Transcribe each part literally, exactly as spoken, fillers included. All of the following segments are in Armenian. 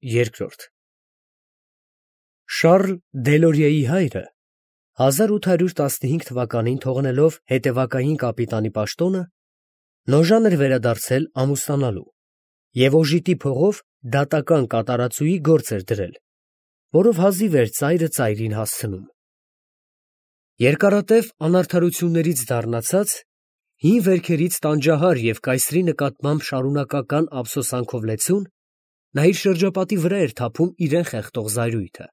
Երկրորդ Շարլ Դելորիեի հայրը հազար ութ հարյուր տասնհինգ թվականին թողնելով հետևակային կապիտանի պաշտոնը, նոժան էր վերադարձել ամուսնանալու և օժիտի փողով դատական կատարածուի գործ էր դրել, որով հազիվ էր ծայրը ծայրին հասցնում։ Երկարատև անարդարություններից դառնացած, հին վերքերից տանջահար և կայսրի նկատմամբ շարունակական ափսոսանքով լեցուն, նա իր շրջապատի վրա էր թափում իրեն խեղդող զայրույթը։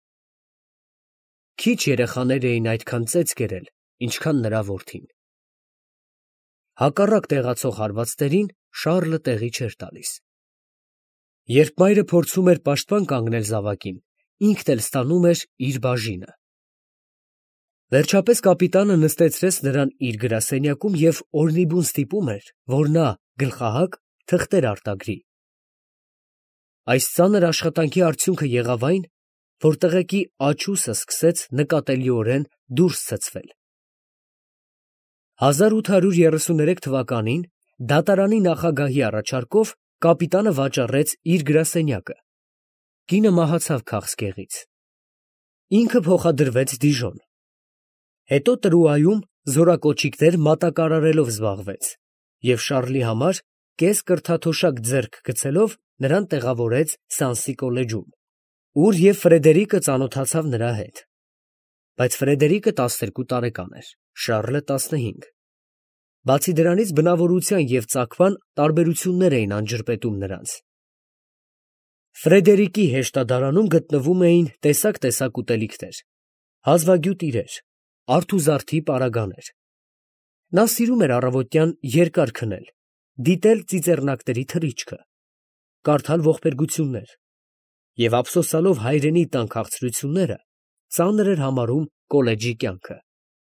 Քիչ երեխաներ էին այդքան ծեծ կերել, ինչքան նրա որդին։ Հակառակ տեղացող հարվածներին Շառլը տեղի չէր տալիս։ Երբ մայրը փորձում էր պաշտպան կանգնել զավակին, ինքն էլ ստանում էր իր բաժինը։ Վերջապես կապիտանը նստեցրեց նրան իր գրասենյակում և օրնիբուն ստիպում էր, որ նա, գլխահակ, թղթեր արտագրի։ Այս ծանր աշխատանքի արդյունքը եղավ այն, որ տղեկի աչուսը սկսեց նկատելիորեն դուրս ցցվել։ հազար ութ հարյուր երեսուներեք թվականին դատարանի նախագահի առաջարկով կապիտանը վաճառեց իր գրասենյակը։ Կինը մահացավ քաղցկեղից։ Ինքը փոխադրվեց Դիժոն։ Հետո Տրուայում զորակոչիկներ մատակարարելով զբաղվեց և Շառլի համար կես կրթաթոշակ ձեռք գցելով նրան տեղավորեց Սանսի կոլեջում, ուր և Ֆրեդերիկը ծանոթացավ նրա հետ։ Բայց Ֆրեդերիկը տասներկու տարեկան էր, Շառլը տասնհինգ։ Բացի դրանից բնավորության և ծագման տարբերություններ էին անջրպետում նրանց։ Ֆրեդերիկի հեշտադարանում գտնվում էին տեսակ֊տեսակ ուտելիքներ, հազվագյուտ իրեր, արթուզարդի պարագաներ։ Նա սիրում էր առավոտյան երկար քնել, դիտել ծիծեռնակների թռիչքը, կարդալ ողբերգություններ և ափսոսալով հայրենի տան քաղցրությունները, ծանր էր համարում կոլեջի կյանքը։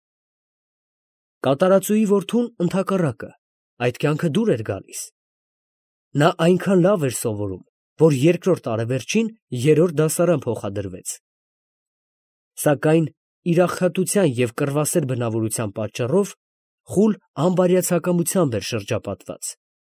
Կատարածուի որդուն ընդհակառակը, այդ կյանքը դուր էր գալիս։ Նա այնքան լավ էր սովորում, որ երկրորդ տարեվերջին երրորդ դասարան փոխադրվեց։ Սակայն իր աղքատության և կռվասեր բնավորության պատճառով խուլ անբարյացակամությամբ էր շրջապատված։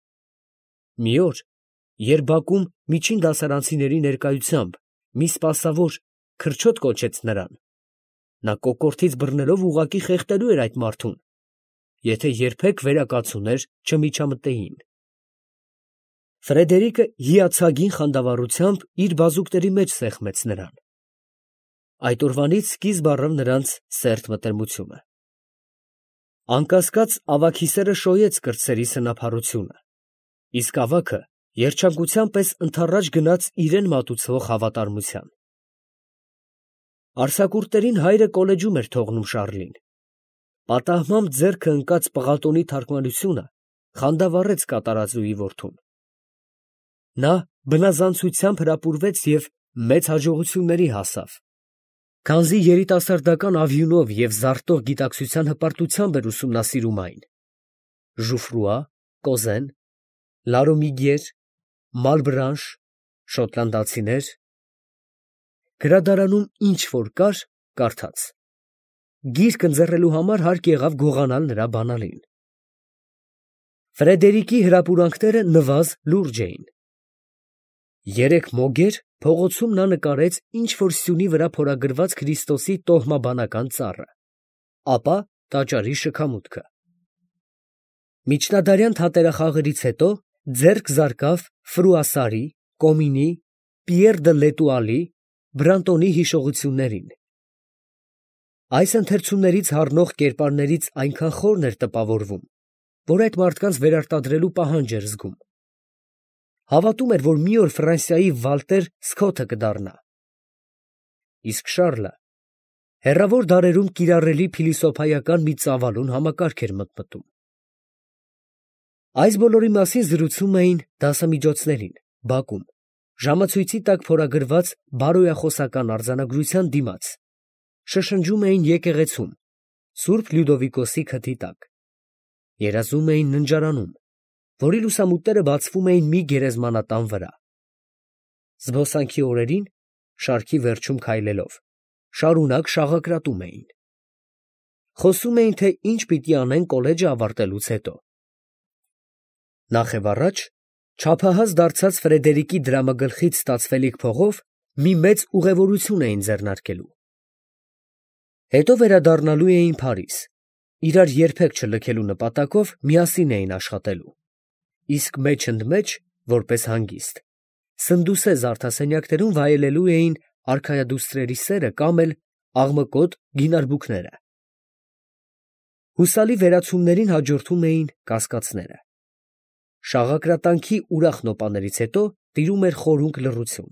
Մի օր, երբ բակում միջին դասարանցիների ներկայությամբ մի սպասավոր քրչոտ կոչեց նրան, նա կոկորդից բռնելով ուղղակի խեղդելու էր այդ մարդուն, եթե երբեք վերակացուներ չմիջամտեին։ Ֆրեդերիկը հիացագին խանդավառությամբ իր բազուկների մեջ սեղմեց նրան։ Այդ օրվանից սկիզբ առավ նրանց սերտ մտերմությունը։ Անկասկած, ավագի սերը շոյեց կրտսերի սնափառությունը, իսկ ավագը երջանկության պես ընդառաջ գնաց իրան մատուցվող հավատարմության։ Արձակուրդներին հայրը կոլեջում էր թողնում Շառլին։ Պատահմամբ ձեռքը ընկած պղատոնի թարգմանությունը խանդավառեց կատարածուի որդուն։ Նա բնազանցությամբ հրապուրվեց և մեծ հաջողությունների հասավ, քանզի երիտասարդական ավյունով և զարթող գիտակցության հպարտությամբ էր ուսումնասիրում այն. Ժուֆրուա, Կոզեն, Լարոմիգեր, Մալբրանշ, շոտլանդացիներ… Գրադարանում ինչ որ կար, կարդաց։ Գիրք ընձեռելու համար հարկ եղավ գողանալ նրա բանալին։ Ֆրեդերիկի հրապուրանքները նվազ լուրջ էին։ Երեք մոգեր փողոցում նա նկարեց ինչ֊որ սյունի վրա փորագրված Քրիստոսի տոհմաբանական ծառը, ապա տաճարի շքամուտքը։ Միջնադարյան թատերախաղերից հետո ձեռք զարկավ Ֆրուասարի, Կոմինի, Պիեռ դը Լետուալի, Բրանտոնի հիշողություններին։ Այս ընթերցումներից առնող կերպարներից այնքան խորն էր տպավորվում, որ այդ մարդկանց վերարտադրելու պահանջ էր զգում։ Հավատում էր, որ մի օր Ֆրանսիայի Վալտեր Սքոթը կդառնա։ Իսկ Շառլը հեռավոր դարերում կիրառելի փիլիսոփայական մի ծավալուն համակարգ էր մտմտում։ Այս բոլորի մասին զրուցում էին դասամիջոցներին, բակում, ժամացույցի տակ փորագրված բարոյախոսական արձանագրության դիմաց, շշնջում էին եկեղեցում, Սուրբ Լյուդովիկոսի քթի տակ, երազում էին ննջարանում, որի լուսամուտները բացվում էին մի գերեզմանատան վրա։ Զբոսանքի օրերին, շարքի վերջում քայլելով, շարունակ շաղակրատում էին։ Խոսում էին, թե ինչ պիտի անեն կոլեջը ավարտելուց հետո։ Նախևառաջ Չափահաս դարձած Ֆրեդերիկի դրամագլխից ստացվելիք փողով մի մեծ ուղևորություն էին ձեռնարկելու։ Հետո վերադառնալու էին Փարիզ, իրար երբեք չլքելու նպատակով միասին էին աշխատելու, իսկ մեջ-ընդմեջ, որպես հանգիստ, սնդուսե զարդասենյակներում վայելելու էին արքայադուստրերի սերը կամ էլ աղմկոտ գինարբուքները։ Հուսալի վերացումներին հաջորդում էին կասկածները։ Շաղակրատանքի ուրախ նոպաներից հետո տիրում էր խորհունկ լռություն։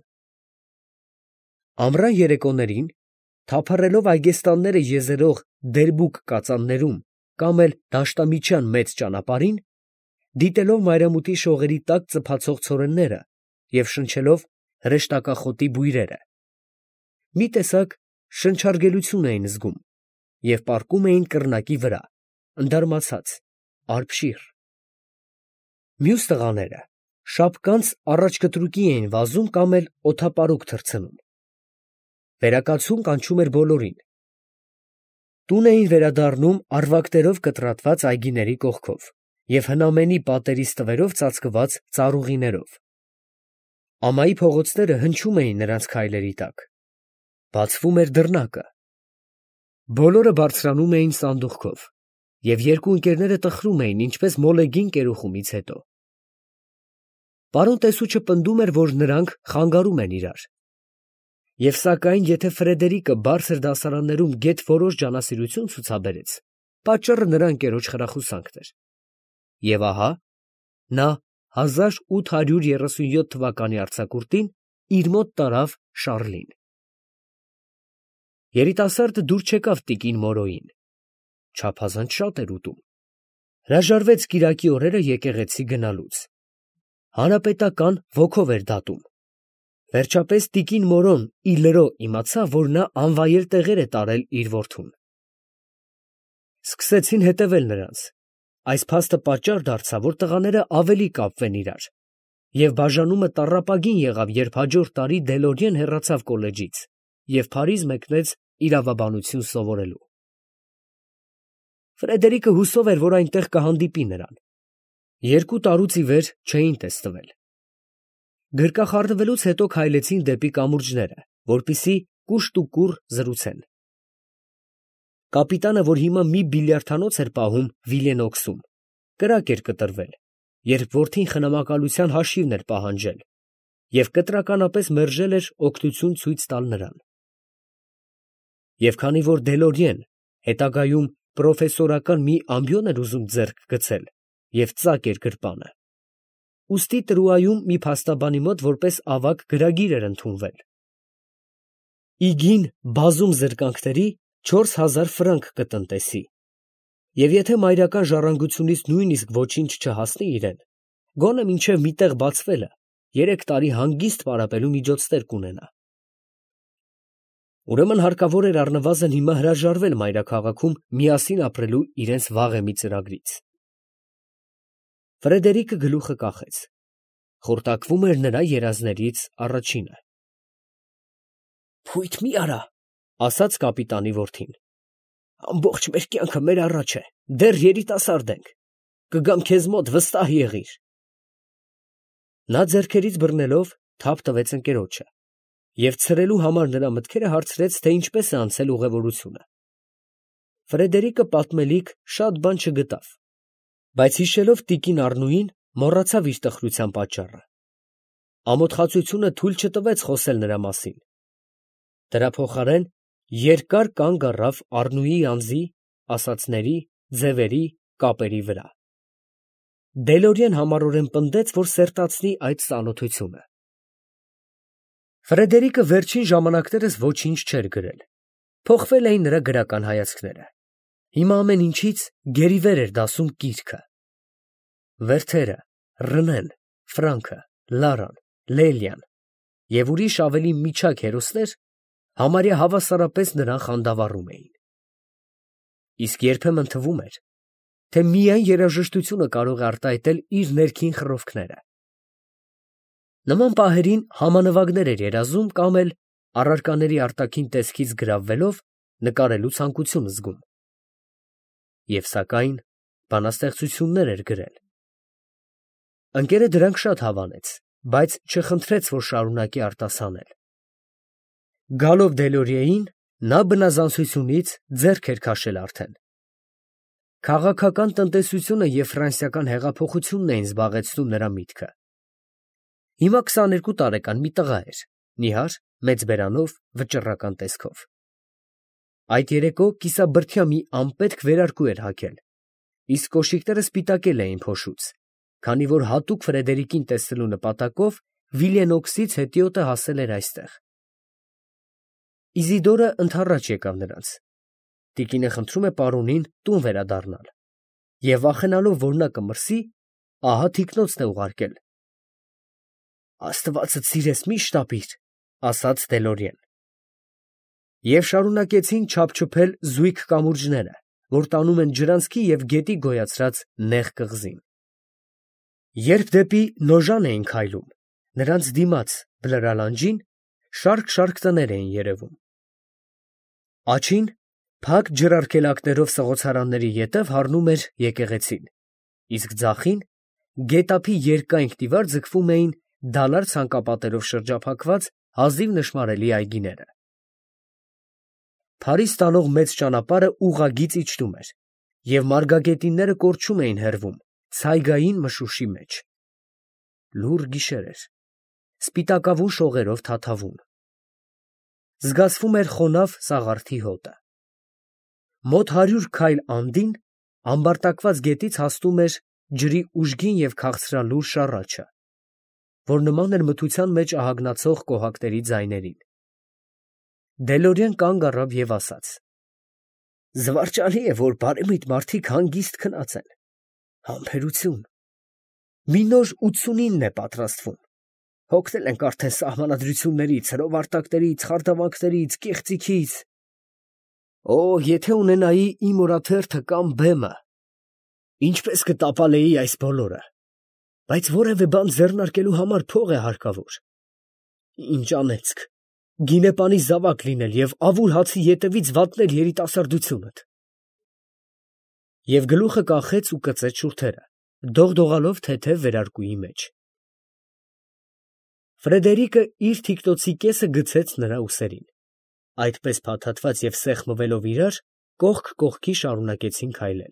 Ամռան երեկոներին, թափառելով այգեստանները եզերող դերբուկ կածաններում կամ էլ դաշտամիջյան մեծ ճանապարհին, դիտելով մայրամուտի շողերի տակ ծփացող ցորենները և շնչելով հրեշտակախոտի բույրերը, մի տեսակ շնչարգելություն էին զգում և պառկում էին կռնակի վրա, ընդարմացած, արբշիռ։ Մյուս տղաները շապկանց առաջկտրուկի էին վազում կամ էլ օդապարուկ թռցնում։ Վերակացուն կանչում էր բոլորին։ Տուն էին վերադառնում առվակներով կտրատված այգիների կողքով և հնամենի պատերի ստվերով ծածկված ծառուղիներով։ Ամայի փողոցները հնչում էին նրանց քայլերի տակ։ Բացվում էր դռնակը։ Բոլորը բարձրանում էին սանդուղքով, և երկու ընկերները տխրում էին, ինչպես մոլեգին կերուխումից հետո։ Պարոն տեսուչը պնդում էր, որ նրանք խանգարում են իրար։ Եվ սակայն, եթե Ֆրեդերիկը բարձր դասարաններում գեթ-որոշ ջանասիրություն ցուցաբերեց, պատճառը նրա ընկերոջ խրախուսանքն էր։ Եվ ահա, նա հազար ութ հարյուր երեսունյոթ թվականի արձակուրդին իր մոտ տարավ Շառլին։ Երիտասարդը դուր չեկավ տիկին Մորոյին, չափազանց շատ էր ուտում, հրաժարվեց կիրակի օրերը եկեղեցի գնալուց, հանրապետական ոգով էր դատում։ Վերջապես տիկին Մորոն ի լրո իմացավ, որ նա անվայել տեղեր է տարել իր որդուն։ Սկսեցին հետևել նրանց, այս փաստը պատճառ դարձավ, որ տղաները ավելի կապվեն իրար, և բաժանումը տառապագին եղավ, երբ հաջորդ տարի Դելորիեն հեռացավ կոլեջից և Փարիզ մեկնեց իրավաբանություն սովորելու։ Ֆրեդերիկը հուսով էր, որ այնտեղ կհանդիպի նրան։ Երկու տարուց ի վեր չէին տեսնվել։ Գրկախառնվելուց հետո քայլեցին դեպի կամուրջները, որպեսզի կուշտ ու կուռ զրուցեն։ Կապիտանը, որ հիմա մի բիլիարդանոց էր պահում Վիլյենօքսում, կրակ էր կտրվել, երբ որդին խնամակալության հաշիվն էր պահանջել և կտրականապես մերժել էր օգնություն ցույց տալ նրան։ Եվ քանի որ Դելորիեն հետագայում պրոֆեսորական մի ամբիոն էր ուզում ձեռք գցել և ծակ էր գրպանը, ուստի Տրուայում մի փաստաբանի մոտ որպես ավագ գրագիր էր ընդունվել։ Իգին բազում զրկանքների չորս հազար ֆրանկ կտնտեսի, և եթե մայրական ժառանգությունից նույնիսկ ոչինչ չհասնի իրեն, գոնե մինչև մի տեղ բացվելը երեք տարի հանգիստ պարապելու միջոցներ կունենա։ Ուրեմն հարկավոր էր առնվազն հիմա հրաժարվել մայրաքաղաքում միասին ապրելու իրենց վաղեմի ծրագրից։ Ֆրեդերիկը գլուխը կախեց։ Խորտակվում էր նրա երազներից առաջինը։ «Փույթ մի արա», ասաց կապիտանի որդին։ «Ամբողջ մեր կյանքը մեր առաջ է, դեռ երիտասարդ ենք, կգամ քեզ մոտ, վստահ եղիր»։ Նա ձեռքերից բռնելով թափ տվեց ընկերոջը և ցրելու համար նրա մտքերը հարցրեց, թե ինչպես է անցել ուղևորությունը։ Ֆրեդերիկը պատմելիք շատ բան չգտավ, բայց հիշելով տիկին Առնուին, մոռացավ իր տխրության պատճառը։ Ամոթխածությունը թույլ չտվեց խոսել նրա մասին։ Դրա փոխարեն երկար կանգ առավ Առնուի անձի, ասածների, ձևերի, կապերի վրա։ Դելորիեն համառորեն պնդեց, որ սերտացնի այդ ծանոթությունը։ Ֆրեդերիկը վերջին ժամանակներս ոչինչ չէր գրել։ Փոխվել էին նրա գրական հայացքները։ Հիմա ամեն ինչից գերիվեր էր դասում կիրքը։ Վերթերը, Ռնեն, Ֆրանքը, Լարան, Լելիան և ուրիշ ավելի միջակ հերոսներ համարյա հավասարապես նրան խանդավառում էին։ Իսկ երբեմն թվում էր, թե միայն երաժշտությունը կարող է արտահայտել իր ներքին խռովքները։ Նման պահերին համանվագներ էր երազում կամ էլ առարկաների արտաքին տեսքից գրավվելով նկարելու ցանկություն զգում։ Եվ սակայն բանաստեղծություններ էր գրել։ Ընկերը դրանք շատ հավանեց, բայց չխնդրեց, որ շարունակի արտասանել։ Գալով Դելորիեին, նա բնազանցությունից ձեռք էր քաշել արդեն։ Քաղաքական տնտեսությունը և ֆրանսիական հեղափոխությունն էին զբաղեցնում նրա միտքը։ Հիմա քսաներկու տարեկան մի տղա էր, նիհար, մեծ բերանով, վճռական տեսքով։ Այդ երեկո կիսաբրդյա մի անպետք վերարկու էր հագել, իսկ կոշիկները սպիտակել էին փոշուց, քանի որ հատուկ Ֆրեդերիկին տեսնելու նպատակով Վիլենօքսից հետիոտը հասել էր այստեղ։ Իզիդորը ընդառաջ եկավ նրանց։ Տիկինը խնդրում է պարոնին տուն վերադառնալ և վախենալով, որ նա կմրսի, ահա թիկնոցն է ուղարկել։ «Աստվածդ սիրես, մի շտապիր», ֊ ասաց Դելորիեն։ Եվ շարունակեցին չափչփել զույգ կամուրջները, որ տանում են ջրանցքի և գետի գոյացրած նեղ կղզին։ Երբ դեպի Նոժան էին քայլում, նրանց դիմաց բլրալանջին շարք֊շարք տներ էին երևում։ Աջին, փակ ջրարգելակներով սղոցարանների ետև հառնում էր եկեղեցին, իսկ ձախին գետափի երկայնք դիվար ձգվում էին դալար ցանկապատերով շրջափակված հազիվ նշմարելի այգիները։ Փարիզ տանող մեծ ճանապարհը ուղղագիծ իջնում էր, և մարգագետինները կորչում էին հեռվում ցայգային մշուշի մեջ։ Լուռ գիշեր էր, սպիտակավուն շողերով թաթավուն։ Զգացվում էր խոնավ սաղարթի հոտը։ Մոտ հարյուր քայլ անդին ամբարտակված գետից հասնում էր ջրի ուժգին և քաղցրալուր շառաչը, որ նման էր մթության մեջ ահագնացող կոհակների ձայներին։ Դելորիեն կանգ առավ և ասաց. «Զվարճալի է, որ բարեմիտ մարդիկ հանգիստ քնած են։ Համբերություն։ Մի նոր ութսունինն է պատրաստվում։ Հոգնել ենք արդեն սահմանադրություններից, հրովարտակներից, խարդավանքներից, կեղծիքից։ Օ, եթե ունենայի իմ օրաթերթը կամ բեմը, ինչպես կտապալեի այս բոլորը, բայց որևէ բան ձեռնարկելու համար փող է հարկավոր։ Ինչ անեծք, գինեպանի զավակ լինել և ավուլ հացի ետևից վատնել երիտասարդությունդ»։ Եվ գլուխը կախեց ու կծեց շուրթերը, դողդողալով թեթև վերարկուի մեջ։ Ֆրեդերիկը իր թիկնոցի կեսը գցեց նրա ուսերին, այդպես փաթաթված և սեղմվելով իրար, կողք կողքի շարունակեցին քայլել։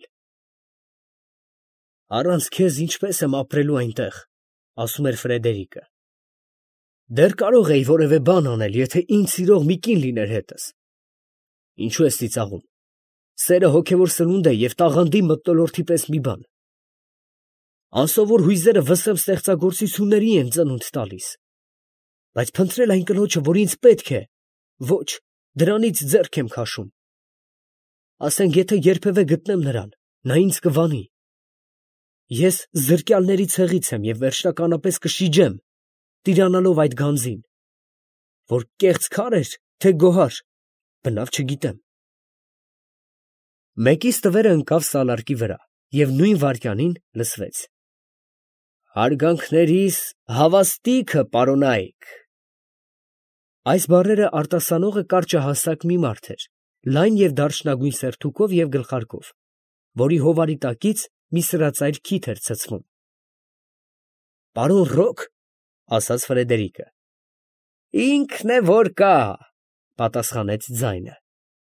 «Առանց քեզ ինչպես եմ ապրելու այնտեղ», ֊ ասում էր Ֆրեդերիկը։ «Դեռ կարող էի որևէ բան անել, եթե ինձ սիրող մի կին լիներ հետս։ Ինչո՞ւ ես ծիծաղում։ Սերը հոգևոր սնունդ է և տաղանդի մթնոլորտի պես մի բան։ Անսովոր հույզերը վսեմ ստեղծագործությունների են ծնունդ տալիս։ Բայց փնտրել այն կնոջը, որ ինձ պետք է, ոչ, դրանից ձեռք եմ քաշում։ Ասենք, եթե երբևէ գտնեմ նրան, նա ինձ կվանի։ Ես զրկյալների ցեղից եմ և վերջնականապես կշիջեմ, տիրանալով այդ գանձին։ Որ կեղծ քար էր, թե գոհար, բնավ չգիտեմ»։ Մեկից տվերը ընկավ սալարկի վրա և նույն վայրկյանին լսվեց. «Հարգանքներիս հավաստիքը, պարոնայք»։ Այս բառերը արտասանողը կարճահասակ մի մարդ էր, լայն և դարչնագույն սերթուկով և գլխարկով, որի հովարի տակից մի սրածայր քիթ էր ցցվում։ «Պարոն Ռոք», ֊ ասաց Ֆրեդերիկը։ «Ինքն է որ կա», ֊ պատասխանեց ձայնը։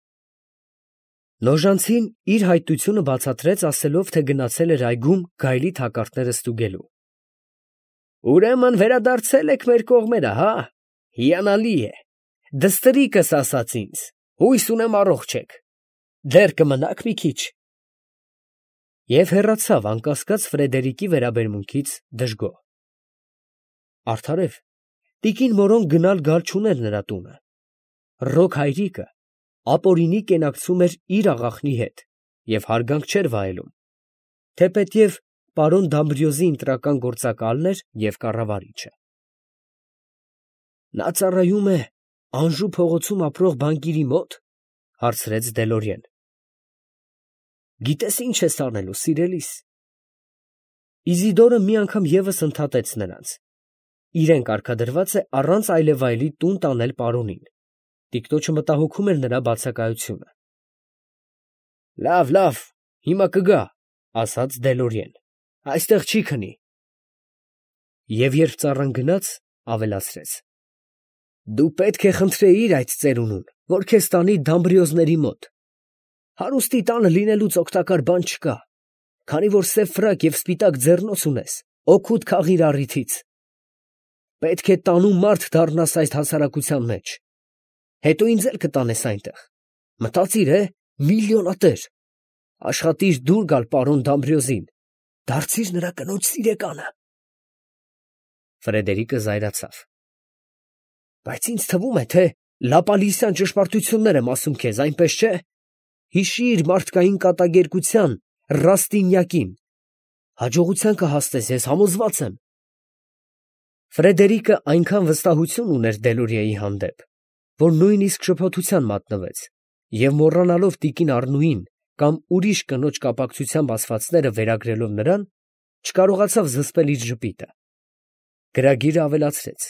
Նոժանցին իր հայտությունը բացատրեց, ասելով, թե գնացել էր այգում գայլի թակարդները ստուգելու։ «Ուրեմն վերադարձել եք մեր կողմերը, հա, հիանալի է, դստրիկս ասաց ինձ, հույս ունեմ առողջ եք, դեռ կմնաք մի քիչ»։ Եվ հեռացավ, անկասկած, Ֆրեդերիկի վերաբերմունքից դժգոհ։ Արդարև, տիկին Մորոն գնալ գալ չուներ նրա տունը։ Ռոք հայրիկը ապօրինի կենակցում էր իր աղախնի հետ և հարգանք չէր վայելում, թեպետև պարոն Դամբրիոզի ընտրական գործակալն էր և կառավարիչը։ «Նա ծառայում է Անժու փողոցում ապրող բանկիրի մո՞տ, ֊ հարցրեց Դելորիեն։ ֊ Գիտես ինչ ես անելու, սիրելիս։ Իզիդորը մի անգամ ևս ընդհատեց նրանց. իրեն կարգադրված է առանց այլևայլի տուն տանել պարոնին։ Տիկնոջը մտահոգում էր նրա բացակայությունը։ «Լավ, լավ, հիմա կգա», ֊ ասաց Դելորիեն։ «Այստեղ չի քնի»։ Եվ երբ ծառան գնաց, ավելացրեց. Դու պետք է խնդրեիր այդ ծերունուն, որ քեզ տանի դամբրիոզների մոտ. հարուստի տանը լինելուց օգտակար բան չկա, քանի որ սև ֆրակ և սպիտակ ձեռնոց ունես, օգուտ քաղիր առիթից. պետք է տանուն մարդ դառնաս այս հասարակության մեջ, հետո ինձ էլ կտանես այնտեղ, մտածիր է, միլիոնատեր, աշխատիր դուր գալ պարոն Դամբրիոզին, դարձիր նրա կնոջ սիրեկանը։ Ֆրեդերիկը զայրացավ. Բայց ինձ թվում է, թե լապալիսյան ճշմարտություններ եմ ասում քեզ, այնպես չէ։ Հիշիր մարդկային կատակերգության Ռաստինյակին, հաջողության կհասնես, ես համոզված եմ։ Ֆրեդերիկը այնքան վստահություն ուներ Դելորիայի հանդեպ, որ նույնիսկ շփոթության մատնվեց և մոռանալով տիկին Առնուին կամ ուրիշ կնոջ կապակցությամբ ասվածները վերագրելով նրան, չկարողացավ զսպել իր ժպիտը։ Գրագիրը ավելացրեց.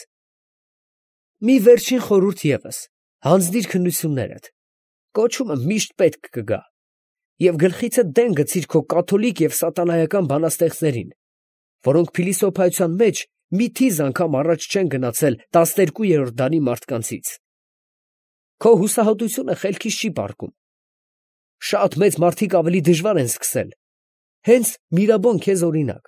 մի վերջին խորհուրդ ևս, հանձնիր քննություններդ, կոչումը միշտ պետք կգա, և գլխիցդ դեն գցիր քո կաթոլիկ և սատանայական բանաստեղծներին, որոնք փիլիսոփայության մեջ մի թիզ անգամ առաջ չեն գնացել տասներկուերորդ դարի մարդկանցից։ Քո հուսահատությունը խելքից չի պառկում։ Շատ մեծ մարդիկ ավելի դժվար են սկսել, հենց Միրաբոն քեզ օրինակ։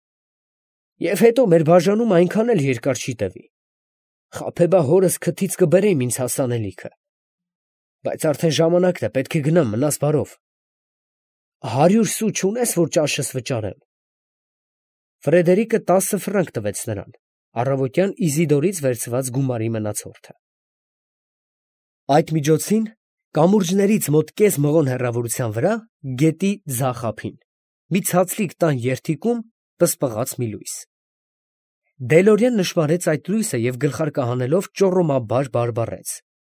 Եվ հետո մեր բաժանումը այնքան էլ երկար չի տևի։ Խաբեբա հորս քթից կբերեմ ինձ հասանելիքը, բայց արդեն ժամանակն է, պետք է գնամ, մնաս բարով։ Հարյուր սու չունես, որ ճաշս վճարեմ։ Ֆրեդերիկը տասը ֆրանկ տվեց նրան, առավոտյան Իզիդորից վերցված գումարի մնացորդը։ Այդ միջոցին կամուրջներից մոտ կես մղոն հեռավորության վրա, գետի ձախ ափին, մի ցածլիկ տան երդիկում պսպղաց մի լույս։ Դելորիան նշմարեց այդ լույսը և գլխարկը հանելով ճոռոմաբար բարբառեց.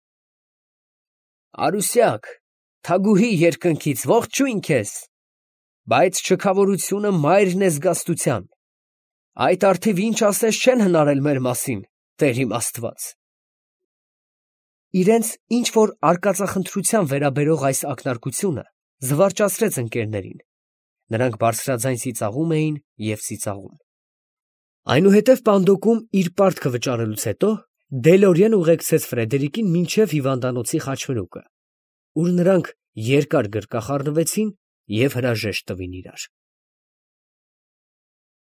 Արուսյակ, թագուհի երկնքից, ողջույն քեզ, բայց չքավորությունը մայրն է զգաստության, այդ արդիվ ինչ ասես չեն հնարել մեր մասին, Տեր իմ Աստված։ Իրենց ինչ-որ արկածախնդրության վերաբերող այս ակնարկությունը զվարճացրեց ընկերներին, նրանք բարձրաձայն ծիծաղում էին և ծիծաղում։ Այնուհետև պանդոկում իր պարտքը վճարելուց հետո Դելորիան ուղեկցեց Ֆրեդերիկին մինչև հիվանդանոցի խաչմերուկը, ուր նրանք երկար գրկախառնվեցին և հրաժեշտ տվին իրար։